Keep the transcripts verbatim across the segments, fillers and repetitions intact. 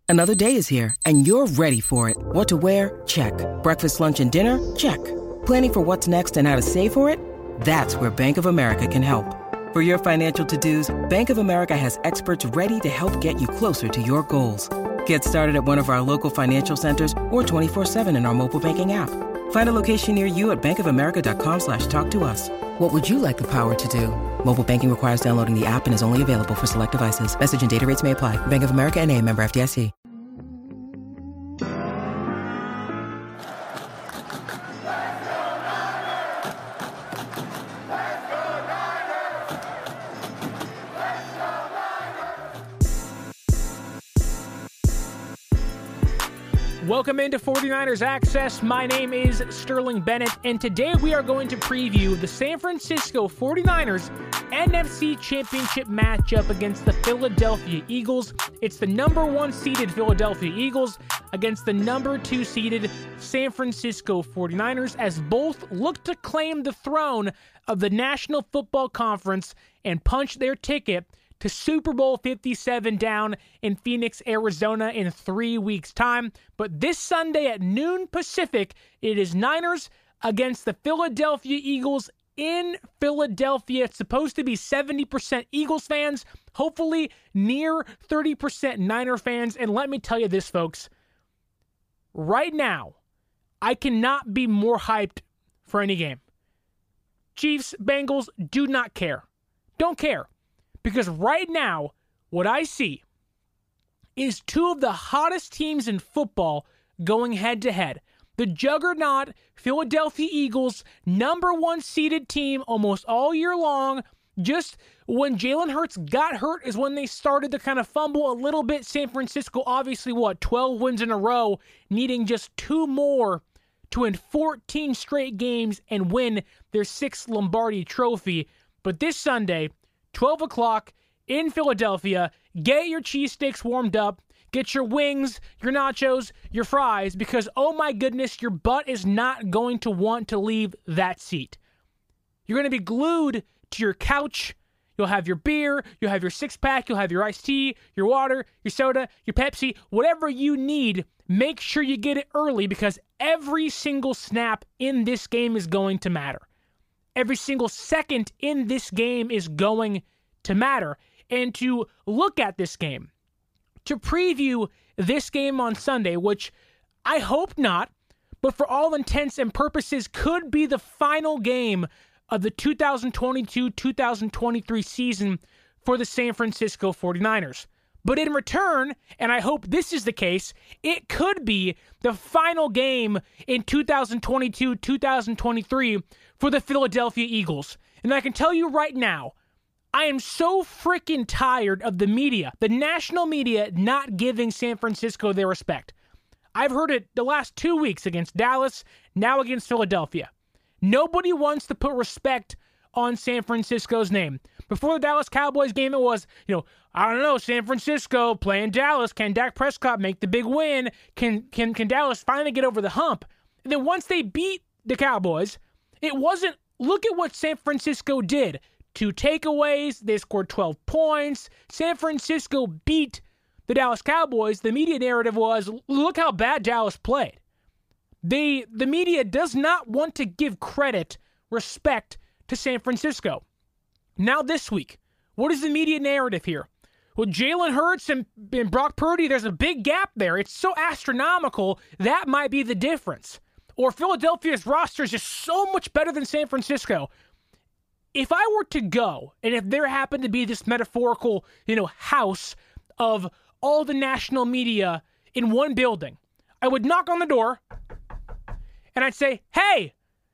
Another day is here, and you're ready for it. What to wear? Check. Breakfast, lunch, and dinner? Check. Planning for what's next and how to save for it? That's where Bank of America can help. For your financial to-dos, Bank of America has experts ready to help get you closer to your goals. Get started at one of our local financial centers or twenty-four seven in our mobile banking app. Find a location near you at bankofamerica.com slash talk to us. What would you like the power to do? Mobile banking requires downloading the app and is only available for select devices. Message and data rates may apply. Bank of America N A, member F D I C. Welcome into forty-niners Access. My name is Sterling Bennett, and today we are going to preview the San Francisco forty-niners N F C Championship matchup against the Philadelphia Eagles. It's the number one seeded Philadelphia Eagles against the number two seeded San Francisco forty-niners, as both look to claim the throne of the National Football Conference and punch their ticket to Super Bowl fifty-seven down in Phoenix, Arizona in three weeks' time. But this Sunday at noon Pacific, it is Niners against the Philadelphia Eagles in Philadelphia. It's supposed to be seventy percent Eagles fans, hopefully near thirty percent Niner fans. And let me tell you this, folks. Right now, I cannot be more hyped for any game. Chiefs, Bengals, do not care. Don't care. Because right now, what I see is two of the hottest teams in football going head-to-head. The juggernaut Philadelphia Eagles, number one seeded team almost all year long. Just when Jalen Hurts got hurt is when they started to kind of fumble a little bit. San Francisco, obviously, what, twelve wins in a row, needing just two more to win fourteen straight games and win their sixth Lombardi trophy. But this Sunday, twelve o'clock in Philadelphia, get your cheesesteaks warmed up, get your wings, your nachos, your fries, because, oh my goodness, your butt is not going to want to leave that seat. You're going to be glued to your couch. You'll have your beer, you'll have your six-pack, you'll have your iced tea, your water, your soda, your Pepsi, whatever you need. Make sure you get it early, because every single snap in this game is going to matter. Every single second in this game is going to matter. And to look at this game, to preview this game on Sunday, which I hope not, but for all intents and purposes could be the final game of the two thousand twenty-two two thousand twenty-three season for the San Francisco forty-niners. But in return, and I hope this is the case, it could be the final game in two thousand twenty-two two thousand twenty-three for the Philadelphia Eagles. And I can tell you right now, I am so freaking tired of the media, the national media, not giving San Francisco their respect. I've heard it the last two weeks against Dallas, now against Philadelphia. Nobody wants to put respect on San Francisco's name. Before the Dallas Cowboys game, it was, you know, I don't know, San Francisco playing Dallas. Can Dak Prescott make the big win? Can can can Dallas finally get over the hump? And then once they beat the Cowboys, it wasn't, look at what San Francisco did. Two takeaways, they scored twelve points. San Francisco beat the Dallas Cowboys. The media narrative was, look how bad Dallas played. They, the media does not want to give credit, respect to San Francisco. Now this week, what is the media narrative here? Well, Jalen Hurts and, and Brock Purdy, there's a big gap there. It's so astronomical, that might be the difference. Or Philadelphia's roster is just so much better than San Francisco. If I were to go, and if there happened to be this metaphorical, you know, house of all the national media in one building, I would knock on the door, and I'd say, hey,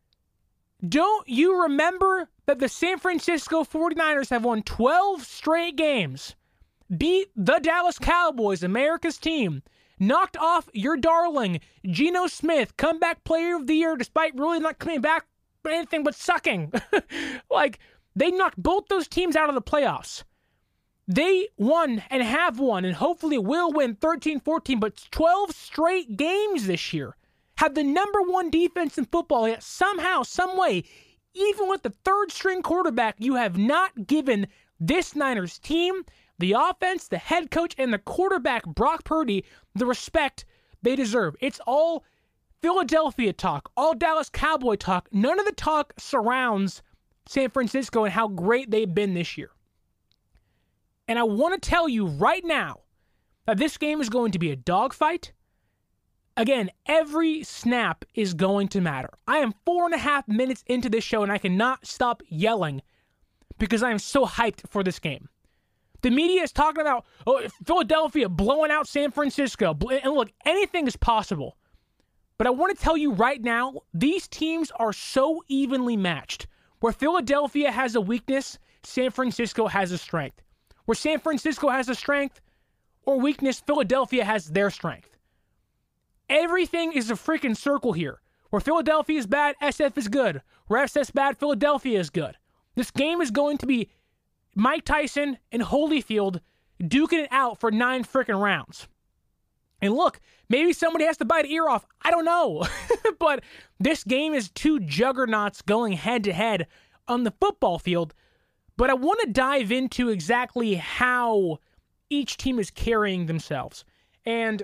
don't you remember that the San Francisco forty-niners have won twelve straight games, beat the Dallas Cowboys, America's team, knocked off your darling, Geno Smith, comeback player of the year, despite really not coming back anything but sucking. Like, they knocked both those teams out of the playoffs. They won and have won and hopefully will win thirteen fourteen, but twelve straight games this year. Have the number one defense in football, yet somehow, some way, even with the third string quarterback, you have not given this Niners team, the offense, the head coach, and the quarterback, Brock Purdy, the respect they deserve. It's all Philadelphia talk, all Dallas Cowboy talk. None of the talk surrounds San Francisco and how great they've been this year. And I want to tell you right now that this game is going to be a dogfight. Again, every snap is going to matter. I am four and a half minutes into this show and I cannot stop yelling because I am so hyped for this game. The media is talking about oh, Philadelphia blowing out San Francisco. And look, anything is possible. But I want to tell you right now, these teams are so evenly matched. Where Philadelphia has a weakness, San Francisco has a strength. Where San Francisco has a strength or weakness, Philadelphia has their strength. Everything is a freaking circle here. Where Philadelphia is bad, S F is good. Where S F's bad, Philadelphia is good. This game is going to be Mike Tyson and Holyfield duking it out for nine freaking rounds. And look, maybe somebody has to bite an ear off. I don't know. But this game is two juggernauts going head-to-head on the football field. But I want to dive into exactly how each team is carrying themselves. And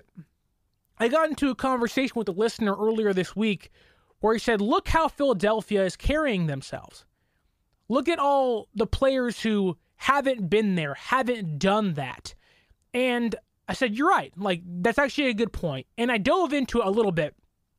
I got into a conversation with a listener earlier this week where he said, look how Philadelphia is carrying themselves. Look at all the players who haven't been there, haven't done that. And I said, you're right. Like, that's actually a good point. And I dove into it a little bit.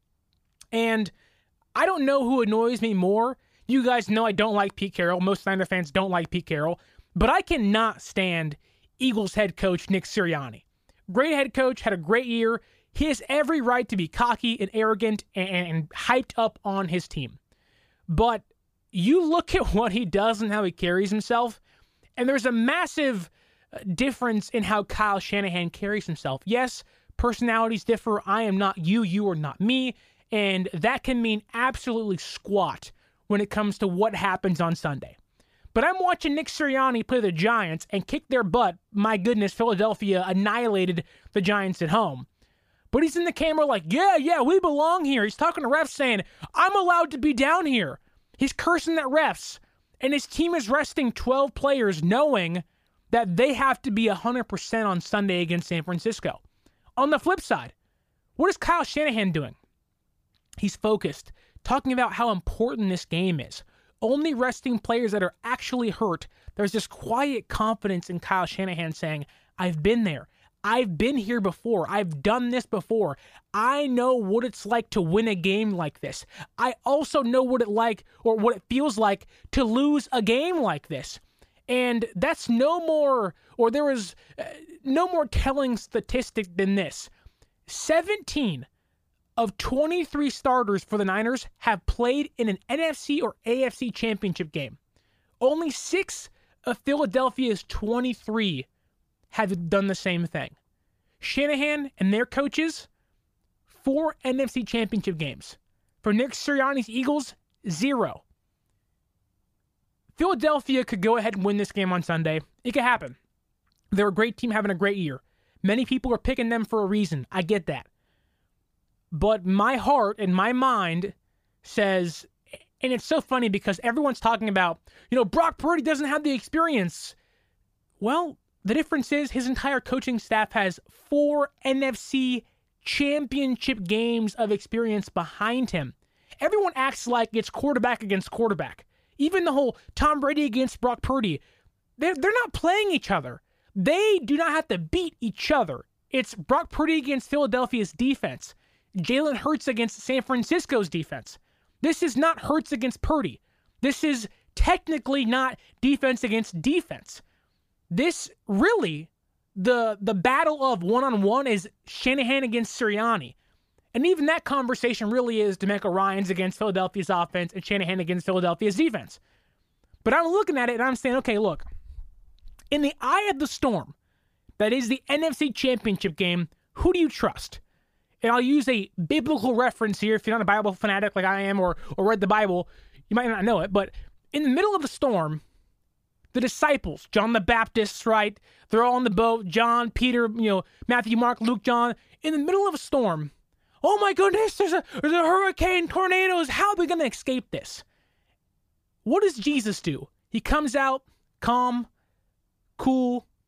And I don't know who annoys me more. You guys know I don't like Pete Carroll. Most Niner fans don't like Pete Carroll. But I cannot stand Eagles head coach Nick Sirianni. Great head coach, had a great year. He has every right to be cocky and arrogant and, and hyped up on his team. But you look at what he does and how he carries himself, and there's a massive difference in how Kyle Shanahan carries himself. Yes, personalities differ. I am not you, you are not me, and that can mean absolutely squat when it comes to what happens on Sunday. But I'm watching Nick Sirianni play the Giants and kick their butt. My goodness, Philadelphia annihilated the Giants at home. But he's in the camera like, yeah, yeah, we belong here. He's talking to refs saying, I'm allowed to be down here. He's cursing at refs. And his team is resting twelve players knowing that they have to be one hundred percent on Sunday against San Francisco. On the flip side, what is Kyle Shanahan doing? He's focused, talking about how important this game is. Only resting players that are actually hurt. There's this quiet confidence in Kyle Shanahan saying, I've been there. I've been here before. I've done this before. I know what it's like to win a game like this. I also know what it like or what it feels like to lose a game like this. And that's no more, or there is uh, no more telling statistic than this. seventeen of twenty-three starters for the Niners have played in an N F C or A F C championship game. Only six of Philadelphia's twenty-three have done the same thing. Shanahan and their coaches, four N F C championship games. For Nick Sirianni's Eagles, zero. Philadelphia could go ahead and win this game on Sunday. It could happen. They're a great team having a great year. Many people are picking them for a reason. I get that. But my heart and my mind says, and it's so funny because everyone's talking about, you know, Brock Purdy doesn't have the experience. Well, the difference is his entire coaching staff has four N F C championship games of experience behind him. Everyone acts like it's quarterback against quarterback. Even the whole Tom Brady against Brock Purdy, they're, they're not playing each other. They do not have to beat each other. It's Brock Purdy against Philadelphia's defense. Jalen Hurts against San Francisco's defense. This is not Hurts against Purdy. This is technically not defense against defense. This really, the the battle of one-on-one is Shanahan against Sirianni. And even that conversation really is DeMeco Ryans against Philadelphia's offense and Shanahan against Philadelphia's defense. But I'm looking at it and I'm saying, okay, look, in the eye of the storm, that is the N F C Championship game, who do you trust? And I'll use a biblical reference here. If you're not a Bible fanatic like I am or, or read the Bible, you might not know it. But in the middle of the storm, the disciples, John the Baptist, right? They're all on the boat. John, Peter, you know, Matthew, Mark, Luke, John. In the middle of a storm, oh my goodness, there's a, there's a hurricane, tornadoes. How are we going to escape this? What does Jesus do? He comes out calm, cool,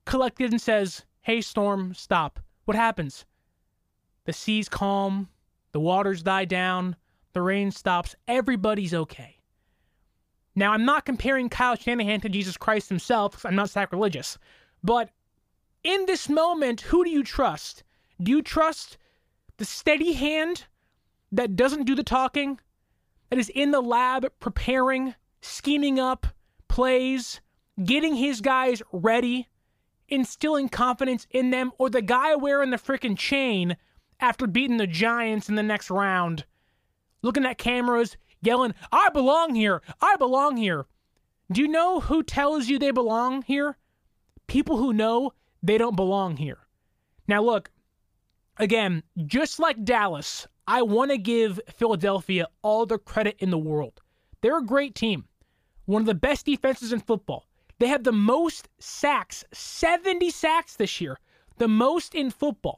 collected and says, hey, storm, stop. What happens? The sea's calm, the waters die down, the rain stops, everybody's okay. Now, I'm not comparing Kyle Shanahan to Jesus Christ himself, because I'm not sacrilegious, but in this moment, who do you trust? Do you trust the steady hand that doesn't do the talking, that is in the lab preparing, scheming up plays, getting his guys ready, instilling confidence in them, or the guy wearing the freaking chain after beating the Giants in the next round, looking at cameras, yelling, I belong here, I belong here. Do you know who tells you they belong here? People who know they don't belong here. Now look, again, just like Dallas, I want to give Philadelphia all the credit in the world. They're a great team. One of the best defenses in football. They have the most sacks, seventy sacks this year. The most in football.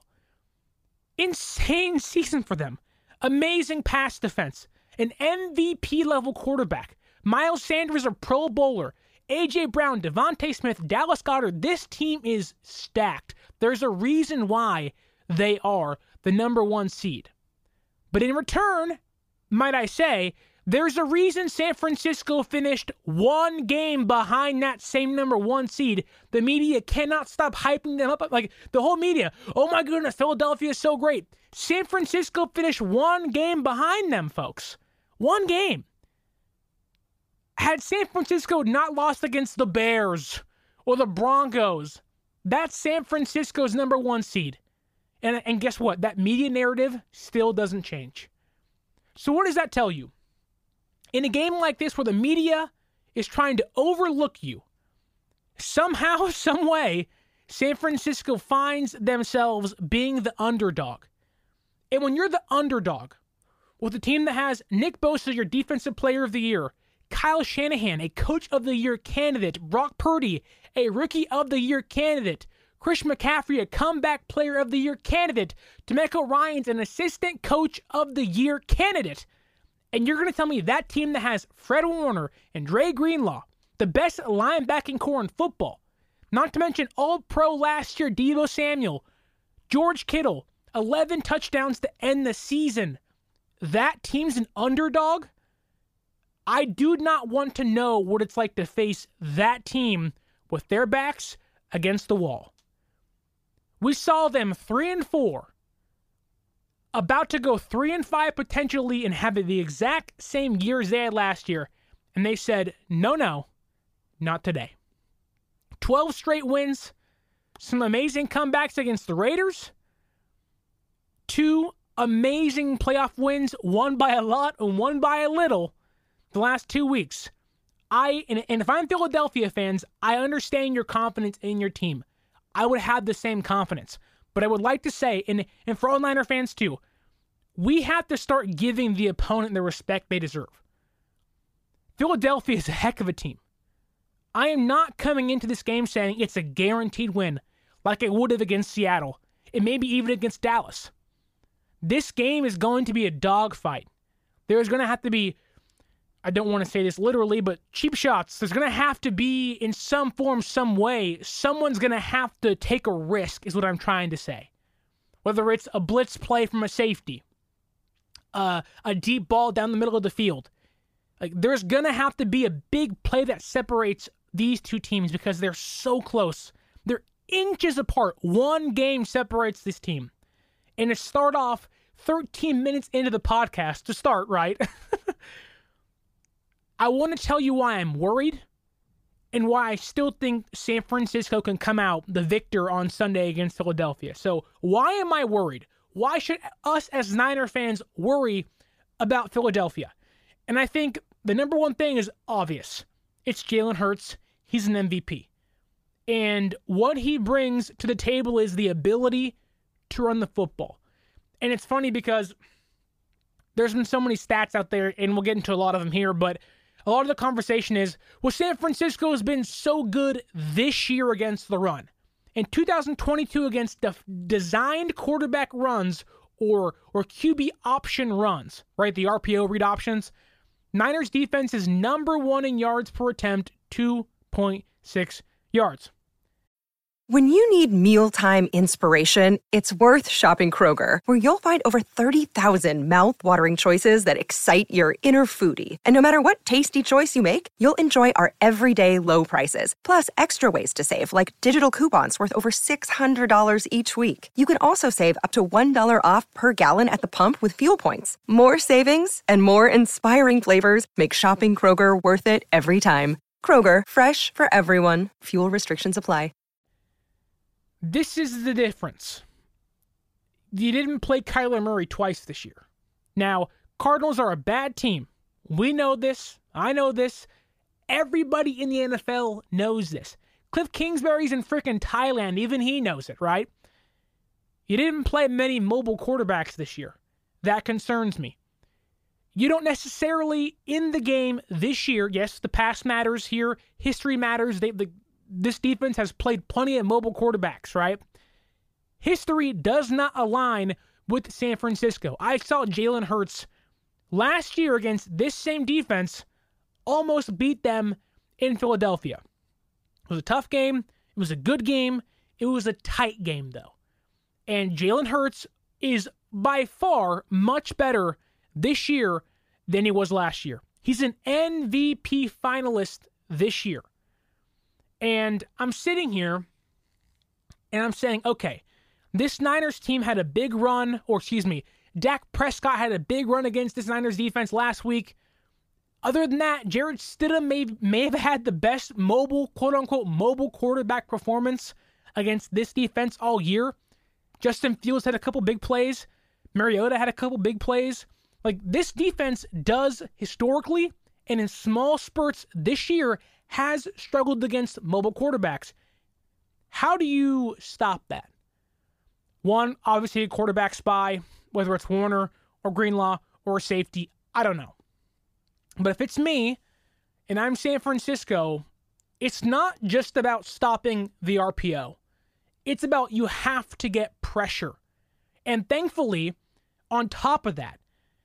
Insane season for them. Amazing pass defense. An M V P level quarterback. Miles Sanders, a Pro Bowler. A J Brown, Devontae Smith, Dallas Goedert. This team is stacked. There's a reason why they are the number one seed. But in return, might I say, there's a reason San Francisco finished one game behind that same number one seed. The media cannot stop hyping them up. Like, the whole media, oh my goodness, Philadelphia is so great. San Francisco finished one game behind them, folks. One game. Had San Francisco not lost against the Bears or the Broncos, that's San Francisco's number one seed. And, and guess what? That media narrative still doesn't change. So what does that tell you? In a game like this where the media is trying to overlook you, somehow, some way, San Francisco finds themselves being the underdog. And when you're the underdog, with a team that has Nick Bosa, your defensive player of the year, Kyle Shanahan, a coach of the year candidate, Brock Purdy, a rookie of the year candidate, Chris McCaffrey, a comeback player of the year candidate, D'Amico Ryans, an assistant coach of the year candidate, and you're going to tell me that team that has Fred Warner and Dre Greenlaw, the best linebacking core in football, not to mention all-pro last year Deebo Samuel, George Kittle, eleven touchdowns to end the season, that team's an underdog? I do not want to know what it's like to face that team with their backs against the wall. We saw them three and four, about to go three and five potentially and have the exact same year as they had last year, and they said, no, no, not today. twelve straight wins, some amazing comebacks against the Raiders, two amazing playoff wins, one by a lot and one by a little, the last two weeks. I and, and if I'm Philadelphia fans, I understand your confidence in your team. I would have the same confidence. But I would like to say, and, and for all Niner fans too, we have to start giving the opponent the respect they deserve. Philadelphia is a heck of a team. I am not coming into this game saying it's a guaranteed win like I would have against Seattle, and maybe even against Dallas. This game is going to be a dogfight. There's going to have to be, I don't want to say this literally, but cheap shots. There's going to have to be, in some form, some way, someone's going to have to take a risk, is what I'm trying to say. Whether it's a blitz play from a safety, uh, a deep ball down the middle of the field. Like, there's going to have to be a big play that separates these two teams because they're so close. They're inches apart. One game separates this team. And to start off, thirteen minutes into the podcast, to start, right? I want to tell you why I'm worried and why I still think San Francisco can come out the victor on Sunday against Philadelphia. So why am I worried? Why should us as Niner fans worry about Philadelphia? And I think the number one thing is obvious. It's Jalen Hurts. He's an M V P. And what he brings to the table is the ability to run the football. And it's funny because there's been so many stats out there, and we'll get into a lot of them here, but a lot of the conversation is, well, San Francisco has been so good this year against the run. In two thousand twenty-two against the designed quarterback runs or or Q B option runs, right? The R P O read options. Niners defense is number one in yards per attempt, two point six yards. When you need mealtime inspiration, it's worth shopping Kroger, where you'll find over thirty thousand mouth-watering choices that excite your inner foodie. And no matter what tasty choice you make, you'll enjoy our everyday low prices, plus extra ways to save, like digital coupons worth over six hundred dollars each week. You can also save up to one dollar off per gallon at the pump with fuel points. More savings and more inspiring flavors make shopping Kroger worth it every time. Kroger, fresh for everyone. Fuel restrictions apply. This is the difference. You didn't play Kyler Murray twice this year. Now, Cardinals are a bad team. We know this. I know this. Everybody in the N F L knows this. Cliff Kingsbury's in freaking Thailand. Even he knows it, right? You didn't play many mobile quarterbacks this year. That concerns me. You don't necessarily, in the game this year, yes, the past matters here. History matters. They, the This defense has played plenty of mobile quarterbacks, right? History does not align with San Francisco. I saw Jalen Hurts last year against this same defense almost beat them in Philadelphia. It was a tough game. It was a good game. It was a tight game, though. And Jalen Hurts is by far much better this year than he was last year. He's an M V P finalist this year. And I'm sitting here and I'm saying, okay, this Niners team had a big run, or excuse me, Dak Prescott had a big run against this Niners defense last week. Other than that, Jarrett Stidham may, may have had the best mobile, quote-unquote, mobile quarterback performance against this defense all year. Justin Fields had a couple big plays. Mariota had a couple big plays. Like, this defense does historically, and in small spurts this year, has struggled against mobile quarterbacks. How do you stop that? One, obviously a quarterback spy, whether it's Warner or Greenlaw or a safety, I don't know. But if it's me and I'm San Francisco, it's not just about stopping the R P O. It's about you have to get pressure. And thankfully, on top of that,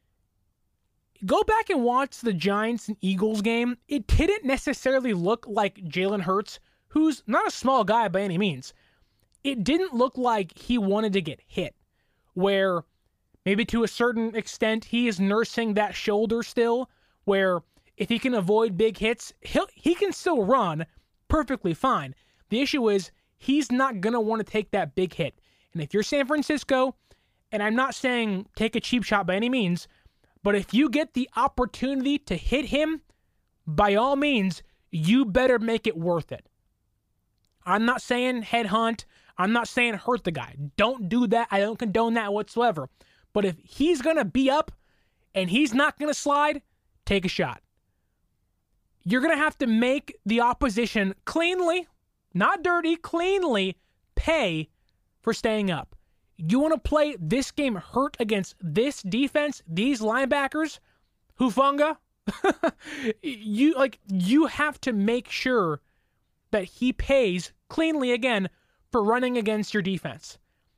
go back and watch the Giants and Eagles game. It didn't necessarily look like Jalen Hurts, who's not a small guy by any means. It didn't look like he wanted to get hit, where maybe to a certain extent he is nursing that shoulder still, where if he can avoid big hits, he'll, he can still run perfectly fine. The issue is he's not going to want to take that big hit. And if you're San Francisco, and I'm not saying take a cheap shot by any means, but if you get the opportunity to hit him, by all means, you better make it worth it. I'm not saying headhunt. I'm not saying hurt the guy. Don't do that. I don't condone that whatsoever. But if he's going to be up and he's not going to slide, take a shot. You're going to have to make the opposition cleanly, not dirty, cleanly pay for staying up. You want to play this game hurt against this defense, these linebackers, Hufanga? you like you have to make sure that he pays cleanly again for running against your defense.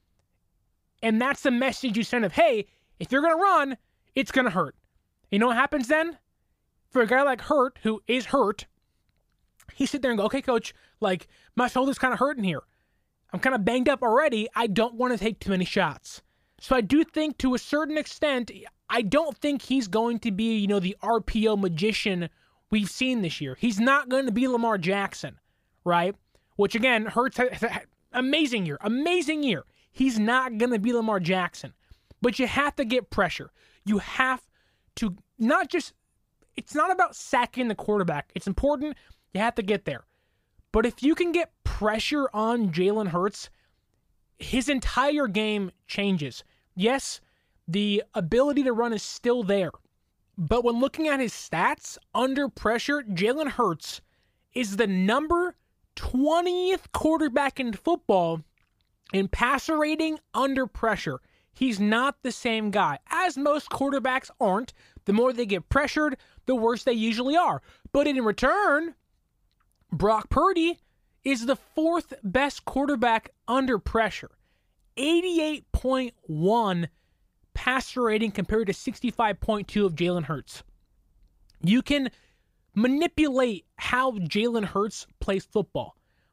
And that's the message you send of, hey, if you're going to run, it's going to hurt. You know what happens then? For a guy like Hurt, who is hurt, he sit there and go, okay, coach, like, my shoulder's kind of hurting here. I'm kind of banged up already. I don't want to take too many shots. So I do think to a certain extent, I don't think he's going to be, you know, the R P O magician we've seen this year. He's not going to be Lamar Jackson, right? Which, again, Hurts has an amazing year. Amazing year. He's not going to be Lamar Jackson. But you have to get pressure. You have to not just, it's not about sacking the quarterback. It's important. You have to get there. But if you can get pressure on Jalen Hurts, his entire game changes. Yes, the ability to run is still there. But when looking at his stats under pressure, Jalen Hurts is the number twentieth quarterback in football in passer rating under pressure. He's not the same guy, as most quarterbacks aren't. The more they get pressured, the worse they usually are. But in return, Brock Purdy is the fourth best quarterback under pressure. eighty-eight point one passer rating compared to sixty-five point two of Jalen Hurts. You can manipulate how Jalen Hurts plays football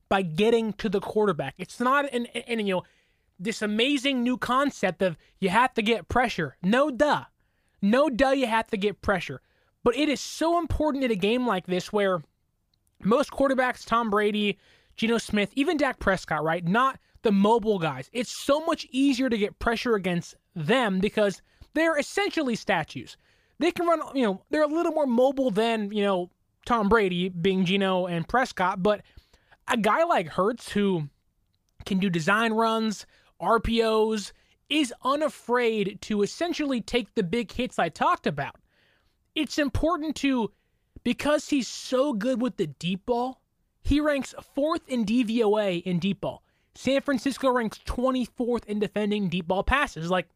by getting to the quarterback. It's not an, an, an you know this amazing new concept of you have to get pressure. No duh. No duh you have to get pressure. But it is so important in a game like this where most quarterbacks, Tom Brady, Geno Smith, even Dak Prescott, right? Not the mobile guys. It's so much easier to get pressure against them because they're essentially statues. They can run, you know, they're a little more mobile than, you know, Tom Brady being Geno and Prescott, but a guy like Hurts who can do design runs, R P Os, is unafraid to essentially take the big hits I talked about. It's important to, because he's so good with the deep ball, he ranks fourth in D V O A in deep ball. San Francisco ranks twenty-fourth in defending deep ball passes. Like,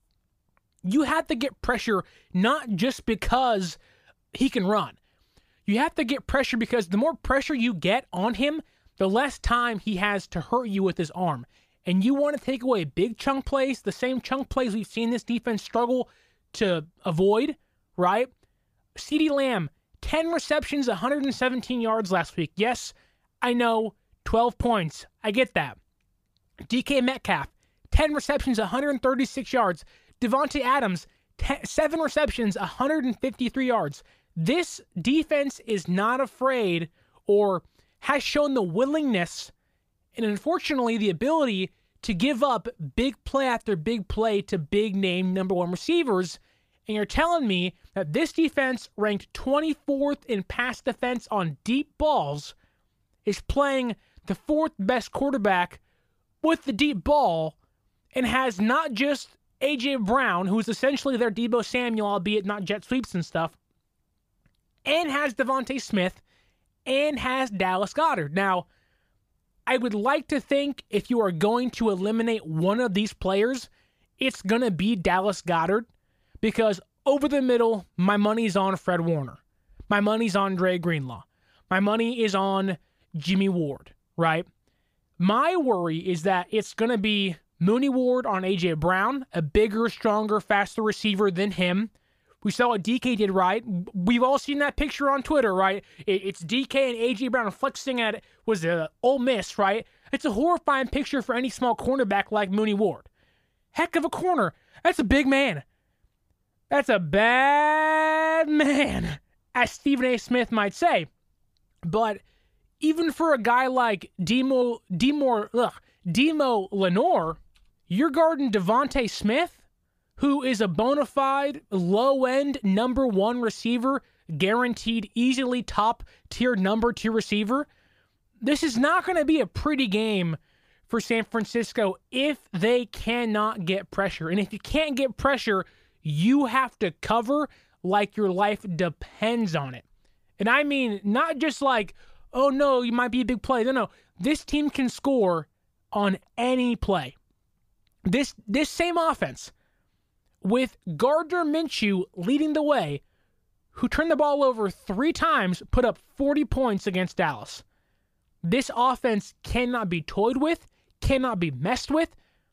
you have to get pressure not just because he can run. You have to get pressure because the more pressure you get on him, the less time he has to hurt you with his arm. And you want to take away big chunk plays, the same chunk plays we've seen this defense struggle to avoid, right? CeeDee Lamb, ten receptions, one hundred seventeen yards last week. Yes, I know, twelve points. I get that. D K Metcalf, ten receptions, one hundred thirty-six yards. Devontae Adams, ten, seven receptions, one hundred fifty-three yards. This defense is not afraid or has shown the willingness and unfortunately the ability to give up big play after big play to big name number one receivers. And you're telling me that this defense, ranked twenty-fourth in pass defense on deep balls, is playing the fourth best quarterback with the deep ball and has not just A J Brown, who's essentially their Deebo Samuel, albeit not jet sweeps and stuff, and has Devontae Smith, and has Dallas Goedert. Now, I would like to think if you are going to eliminate one of these players, it's going to be Dallas Goedert, because over the middle, my money's on Fred Warner. My money's on Dre Greenlaw. My money is on Jimmy Ward, right? My worry is that it's going to be Mooney Ward on A J Brown, a bigger, stronger, faster receiver than him. We saw what D K did, right? We've all seen that picture on Twitter, right? It's D K and A J Brown flexing at, was it Ole Miss, right? It's a horrifying picture for any small cornerback like Mooney Ward. Heck of a corner. That's a big man. That's a bad man, as Stephen A. Smith might say. But even for a guy like Demo, Demo, ugh, Demo Lenore, you're guarding Devontae Smith, who is a bona fide, low-end, number one receiver, guaranteed easily top-tier number two receiver. This is not going to be a pretty game for San Francisco if they cannot get pressure. And if you can't get pressure, you have to cover like your life depends on it. And I mean, not just like, oh no, you might be a big play. No, no. This team can score on any play. This this same offense, with Gardner Minshew leading the way, who turned the ball over three times, put up forty points against Dallas. This offense cannot be toyed with, cannot be messed with.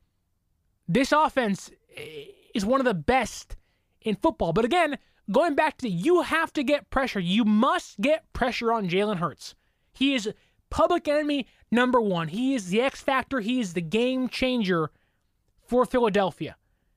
This offense is one of the best in football. But again, going back to, you have to get pressure. You must get pressure on Jalen Hurts. He is public enemy number one. He is the X factor. He is the game changer for Philadelphia.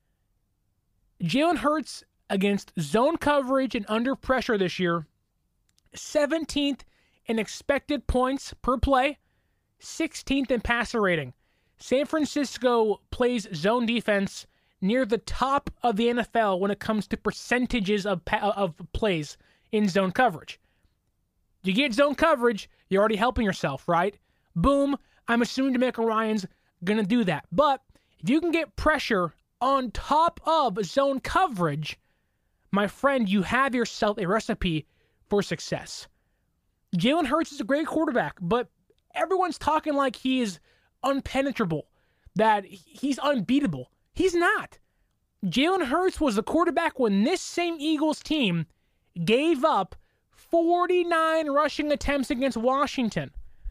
Jalen Hurts against zone coverage and under pressure this year, seventeenth in expected points per play, sixteenth in passer rating. San Francisco plays zone defense near the top of the N F L when it comes to percentages of of plays in zone coverage. You get zone coverage, you're already helping yourself, right? Boom, I'm assuming DeMeco Ryans going to do that. But if you can get pressure on top of zone coverage, my friend, you have yourself a recipe for success. Jalen Hurts is a great quarterback, but everyone's talking like he is unpenetrable, that he's unbeatable. He's not. Jalen Hurts was the quarterback when this same Eagles team gave up forty-nine rushing attempts against Washington.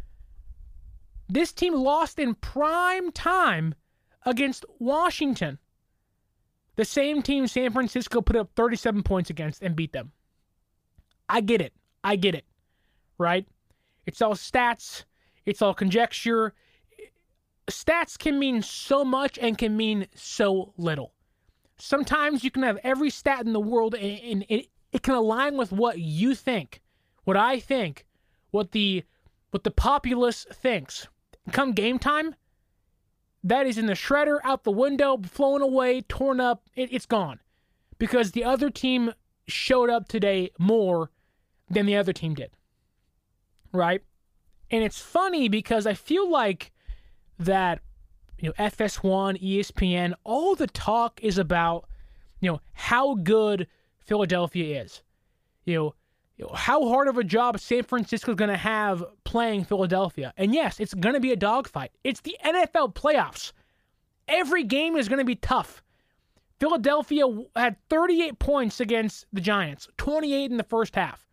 This team lost in prime time against Washington. The same team San Francisco put up thirty-seven points against and beat them. I get it. I get it. Right? It's all stats. It's all conjecture. Stats can mean so much and can mean so little. Sometimes you can have every stat in the world and, and it, it can align with what you think, what I think, what the what the populace thinks. Come game time, that is in the shredder, out the window, flown away, torn up, it, it's gone. Because the other team showed up today more than the other team did. Right? And it's funny because I feel like that, you know, F S one, E S P N, all the talk is about, you know, how good Philadelphia is. You know, you know how hard of a job San Francisco is going to have playing Philadelphia. And yes, it's going to be a dogfight. It's the N F L playoffs. Every game is going to be tough. Philadelphia had thirty-eight points against the Giants, twenty-eight in the first half.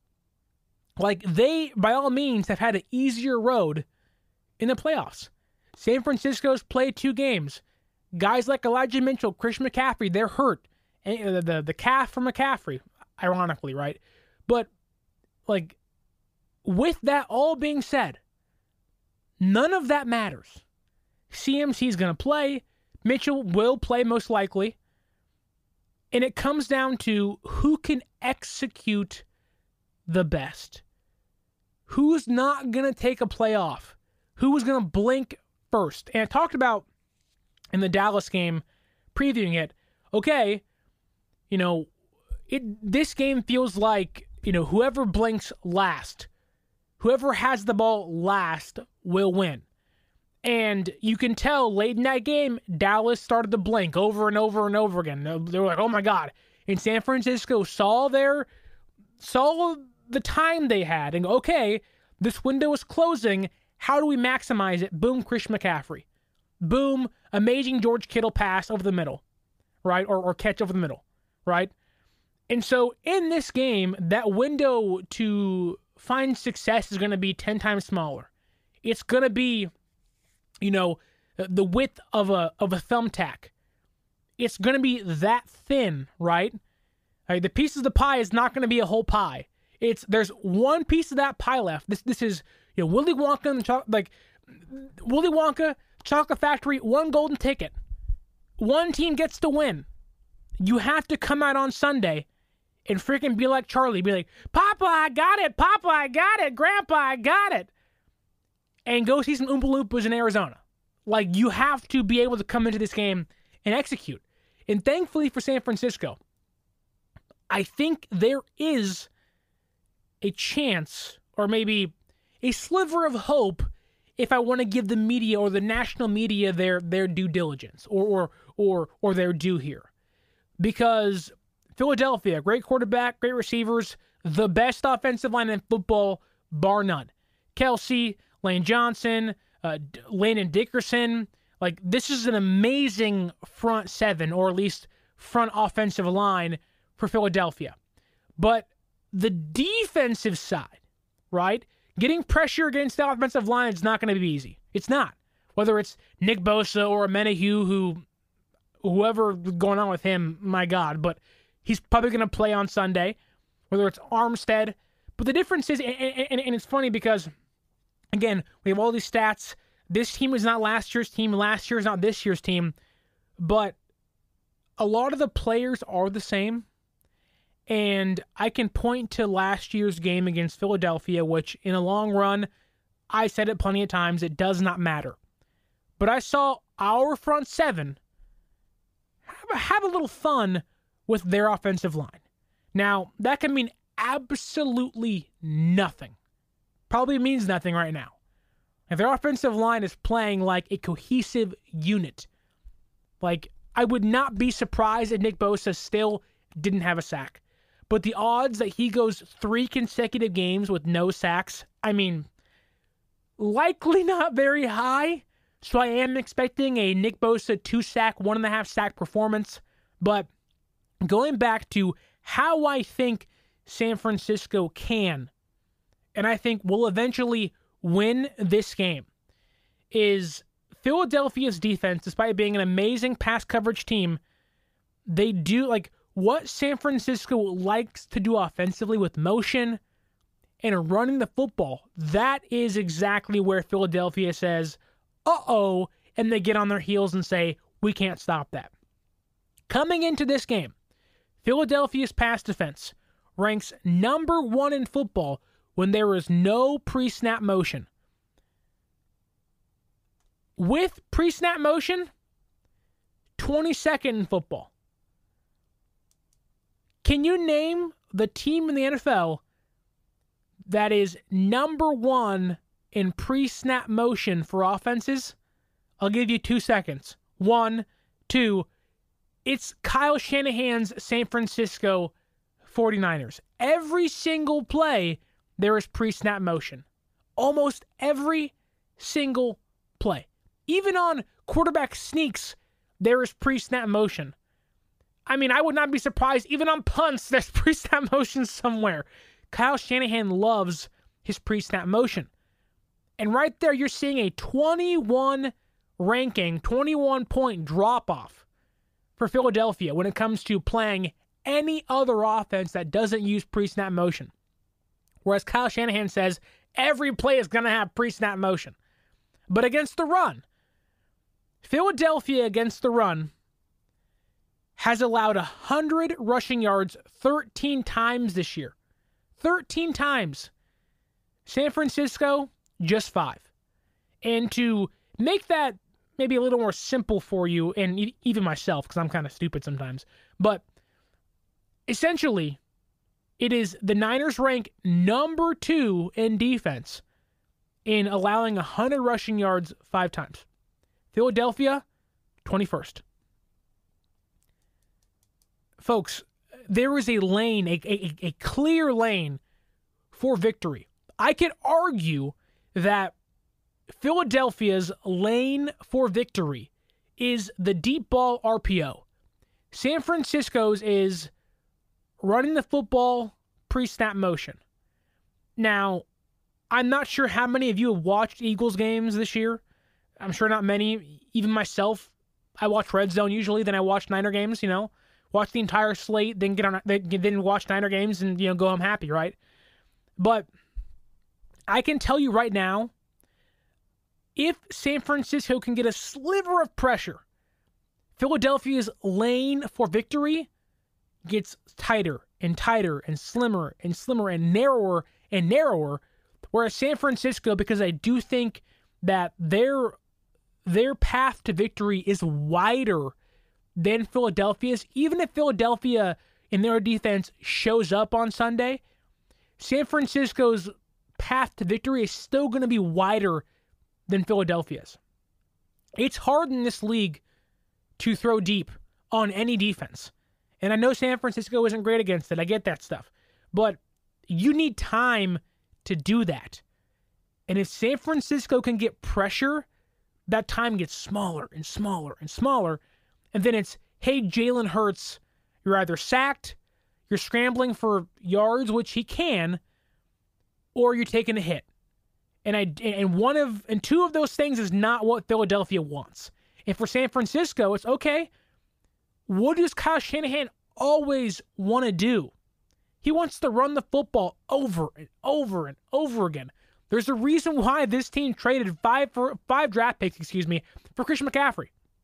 Like, they, by all means, have had an easier road in the playoffs. San Francisco's played two games. Guys like Elijah Mitchell, Chris McCaffrey, they're hurt. And the, the, the calf for McCaffrey, ironically, right? But, like, with that all being said, none of that matters. C M C's going to play. Mitchell will play most likely. And it comes down to who can execute the best. Who's not going to take a play off? Who is going to blink first? And I talked about in the Dallas game, previewing it, okay, you know, it this game feels like, you know, whoever blinks last, whoever has the ball last will win. And you can tell late in that game, Dallas started to blink over and over and over again. They were like, oh my God. And San Francisco saw their, saw the time they had and okay, this window is closing. How do we maximize it? Boom, Chris McCaffrey. Boom, amazing George Kittle pass over the middle, right? Or, or catch over the middle, right? And so in this game, that window to find success is going to be ten times smaller. It's going to be, you know, the width of a of a thumbtack. It's going to be that thin, right? Right? The piece of the pie is not going to be a whole pie. It's there's one piece of that pie left. This this is, you know, Willy Wonka and the cho- like Willy Wonka, Chocolate Factory, one golden ticket. One team gets to win. You have to come out on Sunday and freaking be like Charlie, be like, Papa, I got it, Papa, I got it, Grandpa, I got it. And go see some Oompa Loompas in Arizona. Like, you have to be able to come into this game and execute. And thankfully for San Francisco, I think there is a chance, or maybe a sliver of hope, if I want to give the media or the national media their their due diligence or or or or their due here. Because Philadelphia, great quarterback, great receivers, the best offensive line in football, bar none. Kelsey, Lane Johnson, uh, Landon Dickerson, like, this is an amazing front seven, or at least front offensive line for Philadelphia. But the defensive side, right? Getting pressure against the offensive line is not going to be easy. It's not. Whether it's Nick Bosa or Menahu, who, whoever going on with him, my God, but he's probably going to play on Sunday. Whether it's Armstead. But the difference is, and, and, and it's funny because, again, we have all these stats. This team is not last year's team. Last year is not this year's team. But a lot of the players are the same. And I can point to last year's game against Philadelphia, which in the long run, I said it plenty of times, it does not matter. But I saw our front seven have, have a little fun with their offensive line. Now, that can mean absolutely nothing. Probably means nothing right now. If their offensive line is playing like a cohesive unit, like, I would not be surprised if Nick Bosa still didn't have a sack. But the odds that he goes three consecutive games with no sacks, I mean, likely not very high. So I am expecting a Nick Bosa two-sack, one-and-a-half sack performance. But going back to how I think San Francisco can, and I think will eventually win this game, is Philadelphia's defense, despite being an amazing pass coverage team, they do, like, what San Francisco likes to do offensively with motion and running the football, that is exactly where Philadelphia says, uh-oh, and they get on their heels and say, we can't stop that. Coming into this game, Philadelphia's pass defense ranks number one in football when there is no pre-snap motion. With pre-snap motion, twenty-second in football. Can you name the team in the N F L that is number one in pre-snap motion for offenses? I'll give you two seconds. One, two, it's Kyle Shanahan's San Francisco forty-niners. Every single play, there is pre-snap motion. Almost every single play. Even on quarterback sneaks, there is pre-snap motion. I mean, I would not be surprised. Even on punts, there's pre-snap motion somewhere. Kyle Shanahan loves his pre-snap motion. And right there, you're seeing a twenty-one ranking, twenty-one point drop-off for Philadelphia when it comes to playing any other offense that doesn't use pre-snap motion. Whereas Kyle Shanahan says every play is going to have pre-snap motion. But against the run, Philadelphia against the run has allowed one hundred rushing yards thirteen times this year. thirteen times. San Francisco, just five. And to make that maybe a little more simple for you, and even myself, because I'm kind of stupid sometimes, but essentially, it is the Niners rank number two in defense in allowing one hundred rushing yards five times. Philadelphia, twenty-first. Folks, there is a lane, a, a, a clear lane for victory. I could argue that Philadelphia's lane for victory is the deep ball R P O. San Francisco's is running the football pre-snap motion. Now, I'm not sure how many of you have watched Eagles games this year. I'm sure not many. Even myself, I watch Red Zone usually, then I watch Niner games, you know. Watch the entire slate, then get on, then watch Niner games and, you know, go home happy, right? But I can tell you right now, if San Francisco can get a sliver of pressure, Philadelphia's lane for victory gets tighter and tighter and slimmer and slimmer and narrower and narrower, whereas San Francisco, because I do think that their their path to victory is wider than Philadelphia's, even if Philadelphia in their defense shows up on Sunday, San Francisco's path to victory is still going to be wider than Philadelphia's. It's hard in this league to throw deep on any defense. And I know San Francisco isn't great against it. I get that stuff. But you need time to do that. And if San Francisco can get pressure, that time gets smaller and smaller and smaller. And then it's, hey, Jalen Hurts, you're either sacked, you're scrambling for yards, which he can, or you're taking a hit. And I and one of and two of those things is not what Philadelphia wants. And for San Francisco, it's okay. What does Kyle Shanahan always want to do? He wants to run the football over and over and over again. There's a reason why this team traded five for five draft picks, excuse me, for Christian McCaffrey.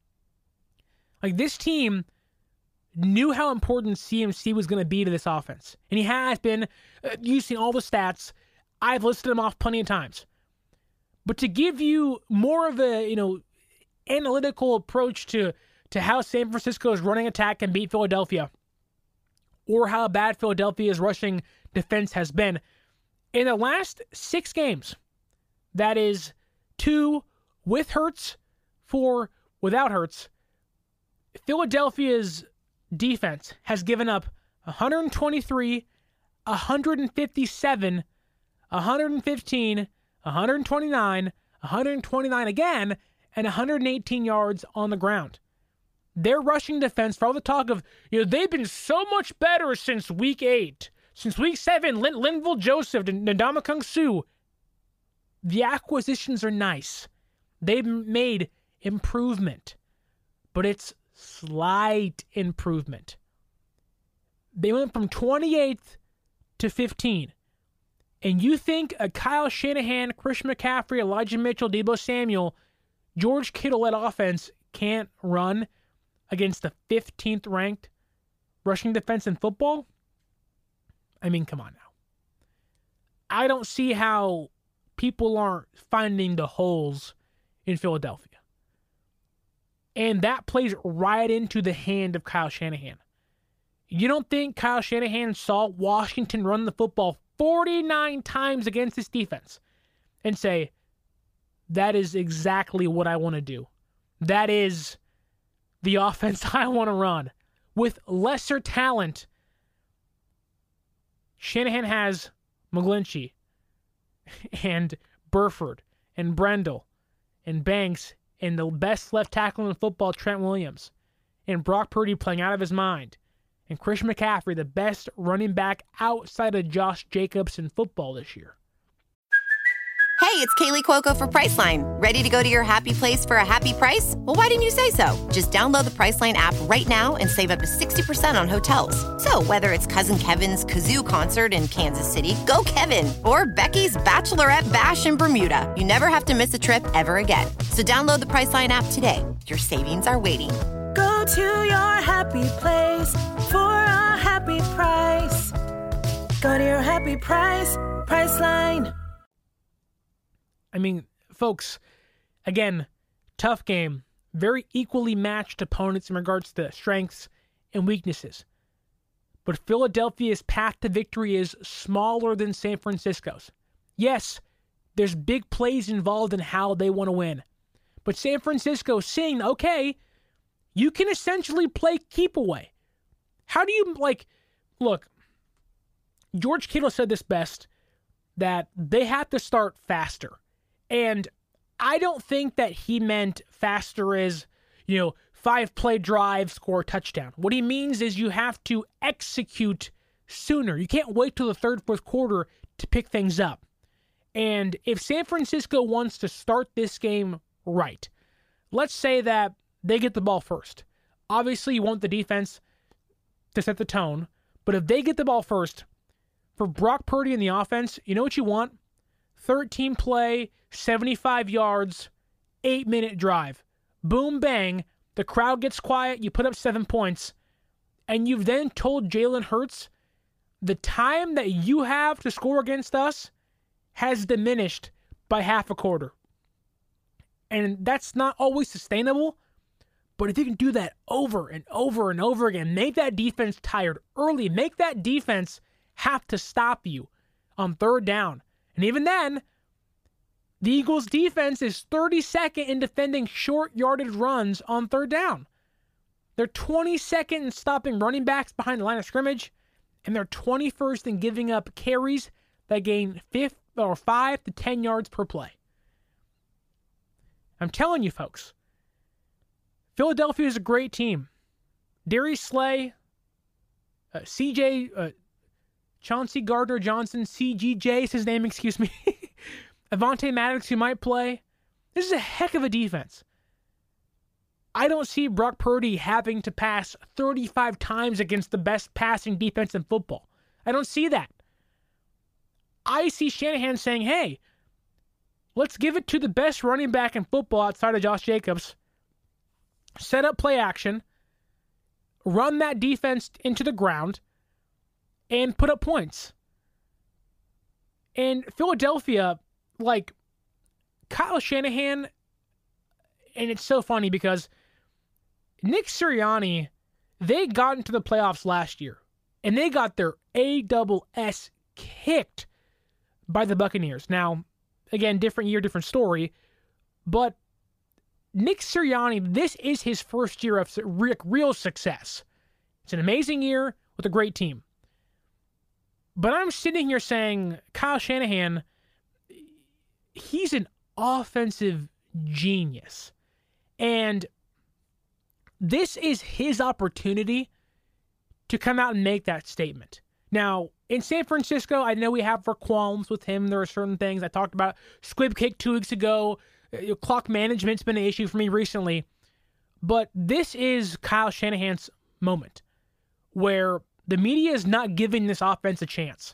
Like, this team knew how important C M C was going to be to this offense. And he has been, uh, using all the stats. I've listed them off plenty of times. But to give you more of a, you know, analytical approach to, to how San Francisco's running attack can beat Philadelphia, or how bad Philadelphia's rushing defense has been, in the last six games, that is two with Hurts, four without Hurts, Philadelphia's defense has given up one twenty-three, one fifty-seven, one fifteen, one twenty-nine, one twenty-nine again, and one hundred eighteen yards on the ground. Their rushing defense, for all the talk of, you know, they've been so much better since week eight, since week seven, Lin- Linval Joseph, Ndamukong Suh, the acquisitions are nice. They've made improvement, but it's slight improvement. They went from twenty-eighth to fifteen. and you think a Kyle Shanahan, Christian McCaffrey, Elijah Mitchell, Deebo Samuel, George Kittle-led offense can't run against the fifteenth ranked rushing defense in football? I mean, come on now. I don't see how people aren't finding the holes in Philadelphia. And that plays right into the hand of Kyle Shanahan. You don't think Kyle Shanahan saw Washington run the football forty-nine times against this defense and say, that is exactly what I want to do. That is the offense I want to run. With lesser talent, Shanahan has McGlinchey and Burford and Brendel and Banks and the best left tackle in football, Trent Williams, and Brock Purdy playing out of his mind, and Christian McCaffrey, the best running back outside of Josh Jacobs in football this year. Hey, it's Kaylee Cuoco for Priceline. Ready to go to your happy place for a happy price? Well, why didn't you say so? Just download the Priceline app right now and save up to sixty percent on hotels. So whether it's Cousin Kevin's Kazoo Concert in Kansas City, go Kevin, or Becky's Bachelorette Bash in Bermuda, you never have to miss a trip ever again. So download the Priceline app today. Your savings are waiting. Go to your happy place for a happy price. Go to your happy price, Priceline. I mean, folks, again, tough game. Very equally matched opponents in regards to strengths and weaknesses. But Philadelphia's path to victory is smaller than San Francisco's. Yes, there's big plays involved in how they want to win. But San Francisco is saying, okay, you can essentially play keep away. How do you, like, look, George Kittle said this best, that they have to start faster. And I don't think that he meant faster as, you know, five-play drive, score a touchdown. What he means is you have to execute sooner. You can't wait till the third, fourth quarter to pick things up. And if San Francisco wants to start this game right, let's say that they get the ball first. Obviously, you want the defense to set the tone, but if they get the ball first, for Brock Purdy and the offense, you know what you want? thirteen play, seventy-five yards, eight-minute drive. Boom, bang. The crowd gets quiet. You put up seven points. And you've then told Jalen Hurts the time that you have to score against us has diminished by half a quarter. And that's not always sustainable. But if you can do that over and over and over again, make that defense tired early. Make that defense have to stop you on third down. And even then, the Eagles' defense is thirty-second in defending short yardage runs on third down. They're twenty-second in stopping running backs behind the line of scrimmage, and they're twenty-first in giving up carries that gain fifth or five to ten yards per play. I'm telling you, folks, Philadelphia is a great team. Darius Slay, uh, C J, uh, Chauncey Gardner-Johnson, C G J is his name, excuse me. Avonte Maddox, who might play. This is a heck of a defense. I don't see Brock Purdy having to pass thirty-five times against the best passing defense in football. I don't see that. I see Shanahan saying, hey, let's give it to the best running back in football outside of Josh Jacobs. Set up play action. Run that defense into the ground. And put up points. And Philadelphia, like, Kyle Shanahan, and it's so funny because Nick Sirianni, they got into the playoffs last year, and they got their A double S kicked by the Buccaneers. Now, again, different year, different story, but Nick Sirianni, this is his first year of real success. It's an amazing year with a great team. But I'm sitting here saying, Kyle Shanahan, he's an offensive genius. And this is his opportunity to come out and make that statement. Now, in San Francisco, I know we have our qualms with him. There are certain things I talked about. Squib kick two weeks ago. Clock management's been an issue for me recently. But this is Kyle Shanahan's moment where the media is not giving this offense a chance.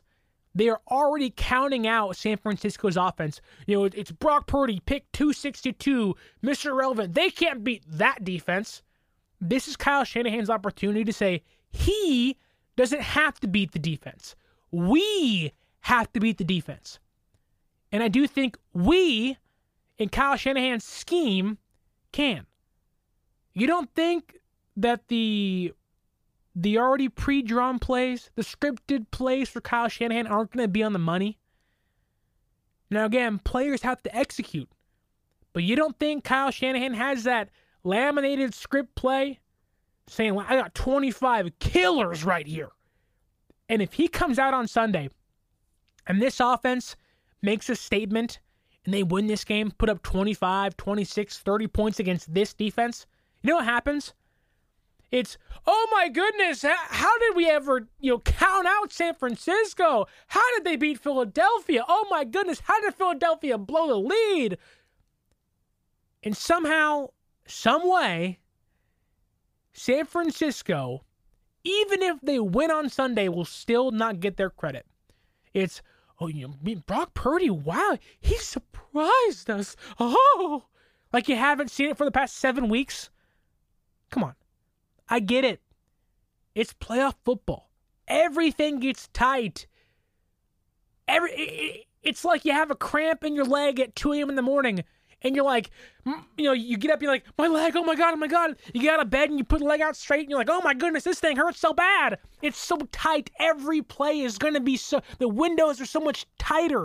they are already counting out San Francisco's offense. You know, it's Brock Purdy, pick two sixty-two, Mister Irrelevant. They can't beat that defense. This is Kyle Shanahan's opportunity to say he doesn't have to beat the defense. We have to beat the defense. And I do think we, in Kyle Shanahan's scheme, can. You don't think that the the already pre-drawn plays, the scripted plays for Kyle Shanahan aren't going to be on the money? Now again, players have to execute. But you don't think Kyle Shanahan has that laminated script play saying, well, I got twenty-five killers right here. And if he comes out on Sunday and this offense makes a statement and they win this game, put up twenty-five, twenty-six, thirty points against this defense, you know what happens? It's, oh my goodness, how did we ever, you know, count out San Francisco? How did they beat Philadelphia? Oh my goodness, how did Philadelphia blow the lead? And somehow, some way, San Francisco, even if they win on Sunday, will still not get their credit. It's, oh, you know, Brock Purdy, wow, he surprised us. Oh, like you haven't seen it for the past seven weeks? Come on. I get it. It's playoff football. Everything gets tight. Every it, it's like you have a cramp in your leg at two a.m. in the morning, and you're like, you know, you get up, you're like, my leg, oh my God, oh my God. You get out of bed and you put the leg out straight, and you're like, oh my goodness, this thing hurts so bad. It's so tight. Every play is going to be so, the windows are so much tighter.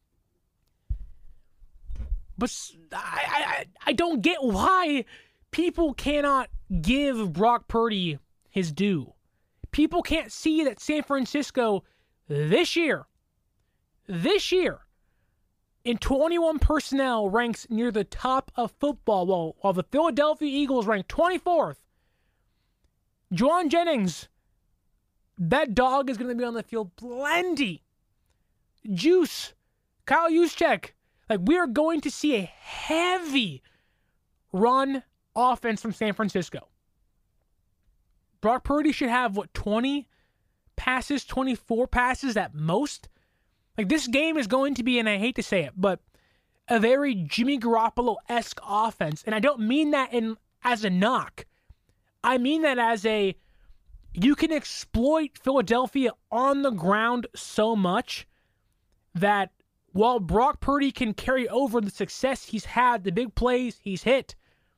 But I, I, I don't get why people cannot give Brock Purdy his due. People can't see that San Francisco this year, this year, in twenty-one personnel ranks near the top of football, while, while the Philadelphia Eagles rank twenty-fourth. Juwan Jennings, that dog is going to be on the field plenty. Juice, Kyle Juszczyk, like we are going to see a heavy run offense from San Francisco. Brock Purdy should have, what, twenty passes, twenty-four passes at most? Like, this game is going to be, and I hate to say it, but a very Jimmy Garoppolo-esque offense. And I don't mean that in as a knock. I mean that as a, you can exploit Philadelphia on the ground so much that while Brock Purdy can carry over the success he's had, the big plays he's hit,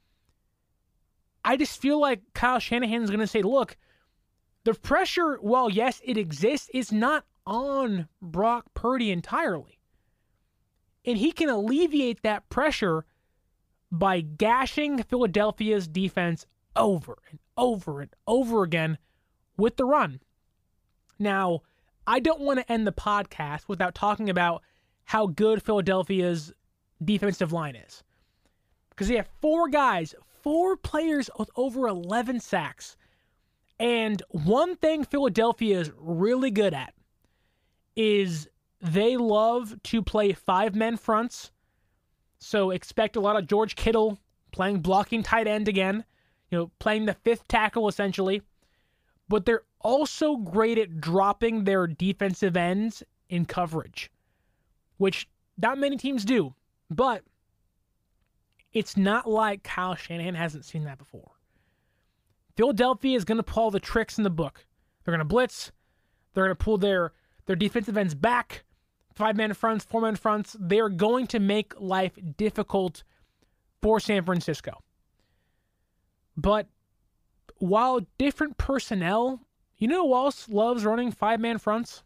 I just feel like Kyle Shanahan is going to say, look, the pressure, while yes, it exists, is not on Brock Purdy entirely. And he can alleviate that pressure by gashing Philadelphia's defense over and over and over again with the run. Now, I don't want to end the podcast without talking about how good Philadelphia's defensive line is. Because they have four guys, four players with over eleven sacks. And one thing Philadelphia is really good at is they love to play five-men fronts. So expect a lot of George Kittle playing blocking tight end again, you know, playing the fifth tackle essentially. But they're also great at dropping their defensive ends in coverage, which not many teams do. But it's not like Kyle Shanahan hasn't seen that before. Philadelphia is going to pull the tricks in the book. They're going to blitz. They're going to pull their, their defensive ends back. Five-man fronts, four-man fronts. They're going to make life difficult for San Francisco. But while different personnel, you know who else loves running five-man fronts?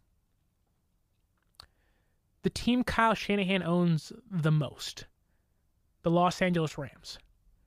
The team Kyle Shanahan owns the most. The Los Angeles Rams.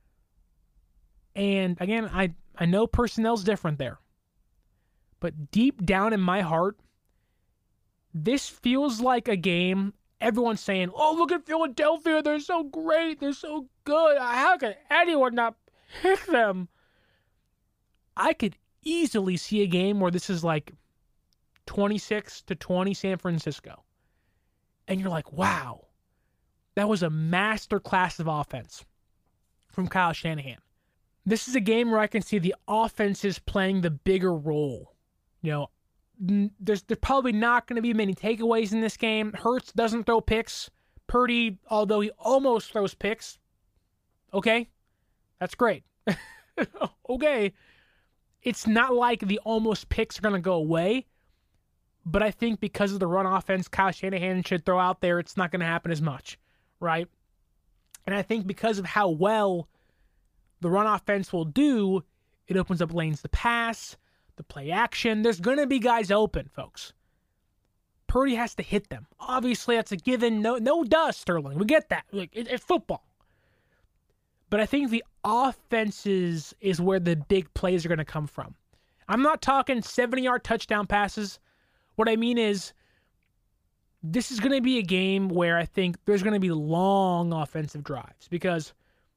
And again, I, I know personnel's different there. But deep down in my heart, this feels like a game everyone's saying, oh, look at Philadelphia. They're so great. They're so good. How could anyone not pick them? I could easily see a game where this is like twenty-six to twenty San Francisco. And you're like, wow. That was a masterclass of offense from Kyle Shanahan. This is a game where I can see the offense is playing the bigger role. You know, there's, there's probably not going to be many takeaways in this game. Hurts doesn't throw picks. Purdy, although he almost throws picks, okay, that's great. Okay, it's not like the almost picks are going to go away, but I think because of the run offense Kyle Shanahan should throw out there, it's not going to happen as much, right? And I think because of how well the run offense will do, it opens up lanes to pass, the play action. There's going to be guys open, folks. Purdy has to hit them. Obviously, that's a given. No, no duh, Sterling. We get that. Like, it, it's football. But I think the offenses is where the big plays are going to come from. I'm not talking seventy-yard touchdown passes. What I mean is, this is going to be a game where I think there's going to be long offensive drives because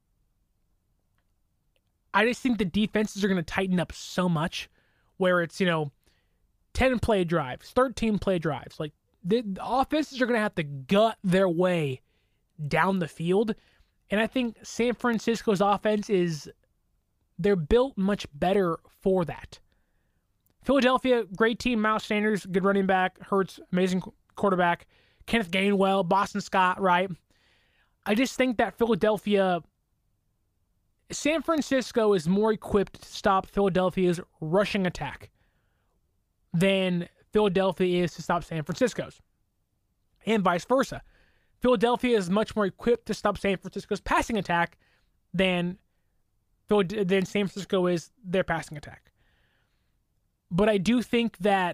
I just think the defenses are going to tighten up so much where it's, you know, ten play drives, thirteen play drives. Like the, the offenses are going to have to gut their way down the field. And I think San Francisco's offense is, they're built much better for that. Philadelphia, great team. Miles Sanders, good running back. Hurts, amazing quarterback. Kenneth Gainwell, Boston Scott, right? I just think that Philadelphia, San Francisco is more equipped to stop Philadelphia's rushing attack than Philadelphia is to stop San Francisco's, and vice versa. Philadelphia is much more equipped to stop San Francisco's passing attack than, than San Francisco is their passing attack. But I do think that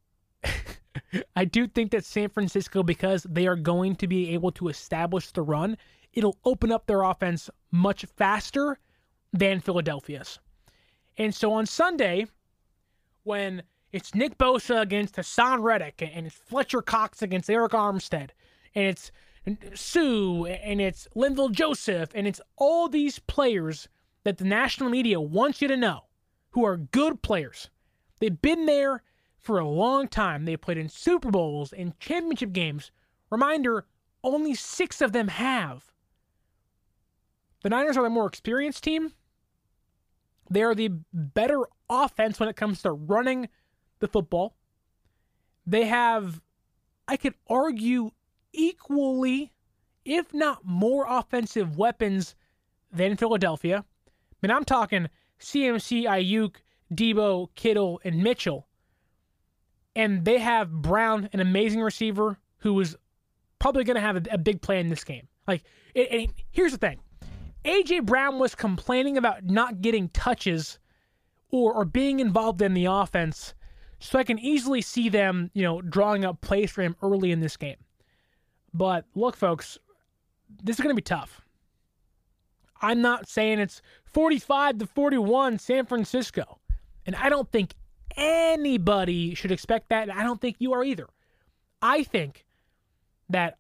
I do think that San Francisco, because they are going to be able to establish the run, it'll open up their offense much faster than Philadelphia's. And so on Sunday, when it's Nick Bosa against Hassan Reddick, and it's Fletcher Cox against Eric Armstead, and it's Sue, and it's Linval Joseph, and it's all these players that the national media wants you to know, who are good players. They've been there for a long time. They played in Super Bowls and championship games. Reminder, only six of them have. The Niners are the more experienced team. They are the better offense when it comes to running the football. They have, I could argue, equally, if not more offensive weapons than Philadelphia. I mean, I'm talking C M C, Ayuk, Debo, Kittle, and Mitchell. And they have Brown, an amazing receiver, who is probably going to have a, a big play in this game. Like, it, it, here's the thing. A J. Brown was complaining about not getting touches or, or being involved in the offense, so I can easily see them, you know, drawing up plays for him early in this game. But look, folks, this is going to be tough. I'm not saying it's forty-five to forty-one San Francisco. And I don't think anybody should expect that. And I don't think you are either. I think that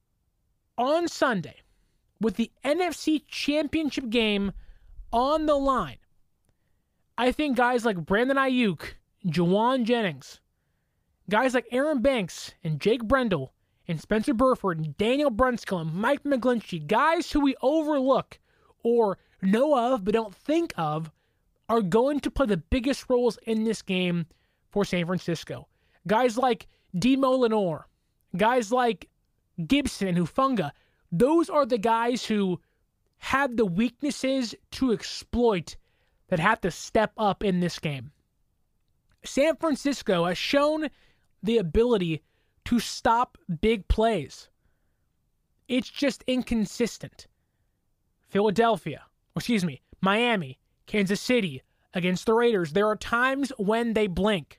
on Sunday, with the N F C Championship game on the line, I think guys like Brandon Ayuk, Juwan Jennings, guys like Aaron Banks and Jake Brendel and Spencer Burford and Daniel Brunskill and Mike McGlinchey, guys who we overlook or know of but don't think of, are going to play the biggest roles in this game for San Francisco. Guys like Demo Lenore, guys like Gibson and Hufanga, those are the guys who have the weaknesses to exploit that have to step up in this game. San Francisco has shown the ability to stop big plays. It's just inconsistent. Philadelphia, or excuse me, Miami, Kansas City, against the Raiders, there are times when they blink.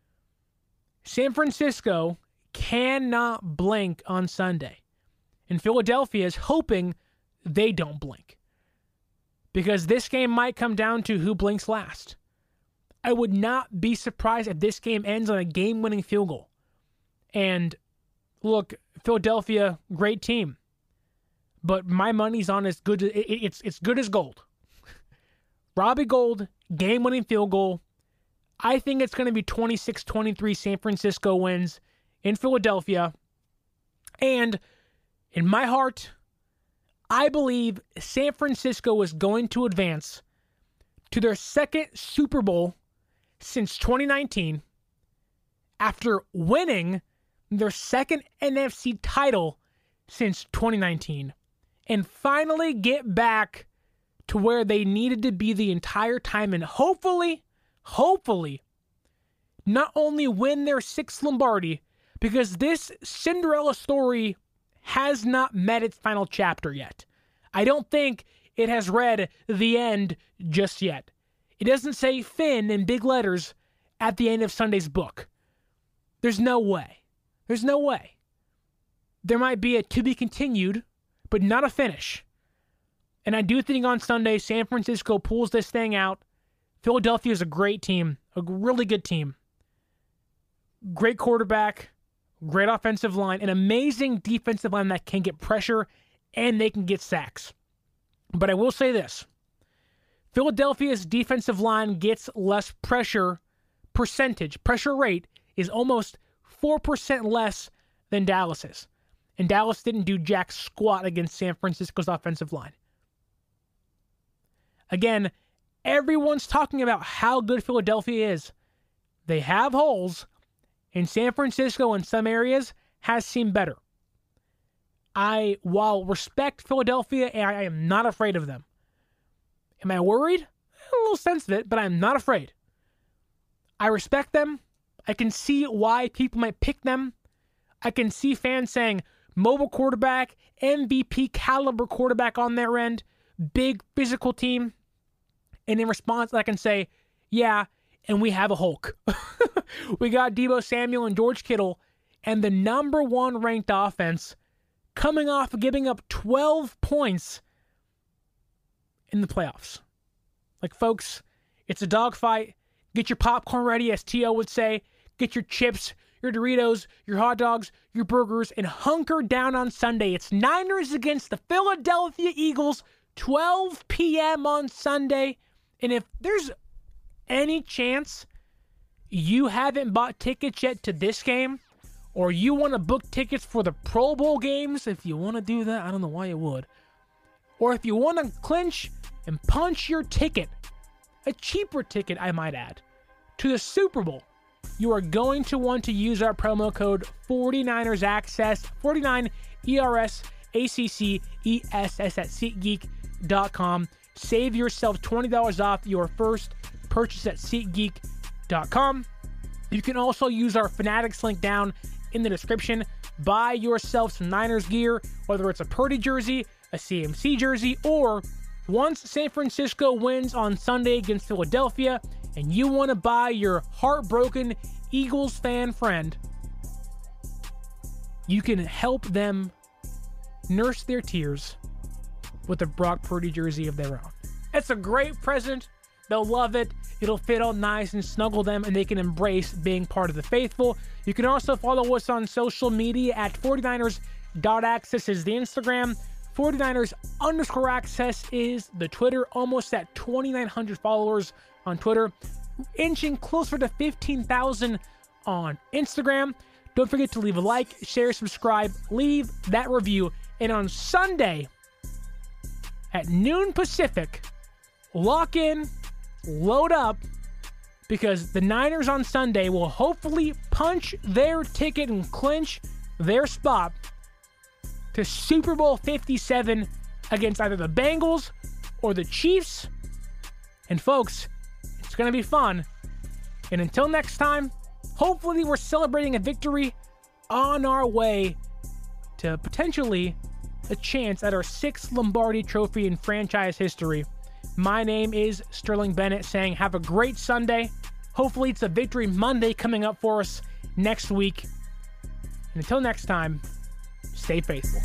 San Francisco cannot blink on Sunday. And Philadelphia is hoping they don't blink. Because this game might come down to who blinks last. I would not be surprised if this game ends on a game-winning field goal. And look, Philadelphia, great team. But my money's on as good as, it's, it's good as gold. Robbie Gould, game-winning field goal. I think it's going to be twenty-six twenty-three San Francisco wins in Philadelphia. And in my heart, I believe San Francisco is going to advance to their second Super Bowl since twenty nineteen after winning their second N F C title since twenty nineteen and finally get back to where they needed to be the entire time and hopefully, hopefully, not only win their sixth Lombardi, because this Cinderella story has not met its final chapter yet. I don't think it has read the end just yet. It doesn't say Finn in big letters at the end of Sunday's book. There's no way. There's no way. There might be a to be continued, but not a finish. And I do think on Sunday, San Francisco pulls this thing out. Philadelphia is a great team, a really good team. Great quarterback, great offensive line, an amazing defensive line that can get pressure and they can get sacks. But I will say this. Philadelphia's defensive line gets less pressure percentage. Pressure rate is almost four percent less than Dallas's. And Dallas didn't do jack squat against San Francisco's offensive line. Again, everyone's talking about how good Philadelphia is. They have holes, and San Francisco in some areas has seemed better. I, while respect Philadelphia, I am not afraid of them. Am I worried? A little sense of it, but I'm not afraid. I respect them. I can see why people might pick them. I can see fans saying, mobile quarterback, M V P caliber quarterback on their end, big physical team. And in response, I can say, yeah, and we have a Hulk. We got Deebo Samuel and George Kittle, and the number one ranked offense coming off of giving up twelve points in the playoffs. Like, folks, it's a dogfight. Get your popcorn ready, as T O would say. Get your chips, your Doritos, your hot dogs, your burgers, and hunker down on Sunday. It's Niners against the Philadelphia Eagles, twelve p.m. on Sunday. And if there's any chance you haven't bought tickets yet to this game, or you want to book tickets for the Pro Bowl games, if you want to do that, I don't know why you would. Or if you want to clinch and punch your ticket, a cheaper ticket I might add, to the Super Bowl, you are going to want to use our promo code forty-niners access, forty-nine E R S A C C E S S at SeatGeek dot com. Save yourself twenty dollars off your first purchase at SeatGeek dot com. You can also use our Fanatics link down in the description. Buy yourself some Niners gear, whether it's a Purdy jersey, a C M C jersey, or once San Francisco wins on Sunday against Philadelphia and you want to buy your heartbroken Eagles fan friend, you can help them nurse their tears with a Brock Purdy jersey of their own. It's a great present. They'll love it. It'll fit all nice and snuggle them, and they can embrace being part of the faithful. You can also follow us on social media at forty-niners dot access is the Instagram. forty-niners underscore access is the Twitter. Almost at twenty-nine hundred followers on Twitter. Inching closer to fifteen thousand on Instagram. Don't forget to leave a like, share, subscribe, leave that review. And on Sunday at noon Pacific, lock in, load up, because the Niners on Sunday will hopefully punch their ticket and clinch their spot to Super Bowl fifty-seven against either the Bengals or the Chiefs. And folks, it's going to be fun. And until next time, hopefully we're celebrating a victory on our way to potentially a chance at our sixth Lombardi trophy in franchise history. My name is Sterling Bennett, saying have a great Sunday. Hopefully it's a victory Monday coming up for us next week. And until next time, stay faithful.